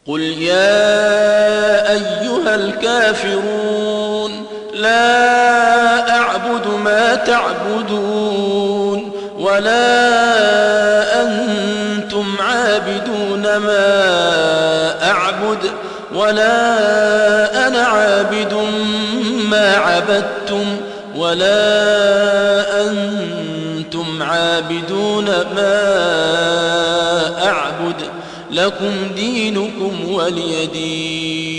قل يا أيها الكافرون لا أعبد ما تعبدون ولا أنتم عابدون ما أعبد ولا أنا عابد ما عبدتم ولا أنتم عابدون ما أعبد لكم دينكم ولي دين.